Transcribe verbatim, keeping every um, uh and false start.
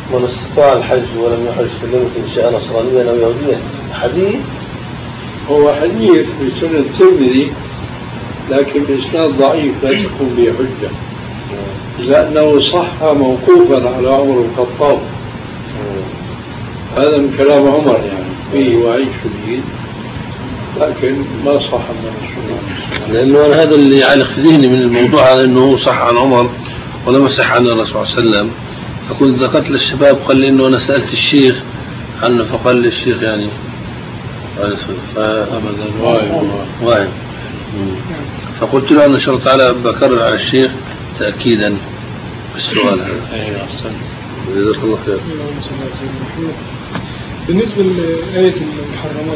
من استطاع الحج ولم يحج فليمكن شاء نصرانيا أو يهوديا، حديث هو حديث بسنة الترمذي لكن بإسناد ضعيف لا تكون به حجة، لأنه صح موقوفا على عمر بن الخطاب. هذا من كلام عمر يعني فيه وعيد شديد، لكن ما صح من السنة. لأنه أنا هذا اللي يعلق في ذهني من الموضوع هذا، أنه صح عن عمر ولم يصح عن الرسول صلى الله عليه وسلم. فكنت ذكرت للشباب قال لي إنه أنا سألت الشيخ عنه، فقال لي الشيخ يعني ف... أبدا واهم واهم. فقلت له أنا إن شاء الله تعالى بكرر على الشيخ تأكيدا بالسؤال هذا. أيوة أحسنت، جزاك الله خير. بالنسبة لآية المحرمات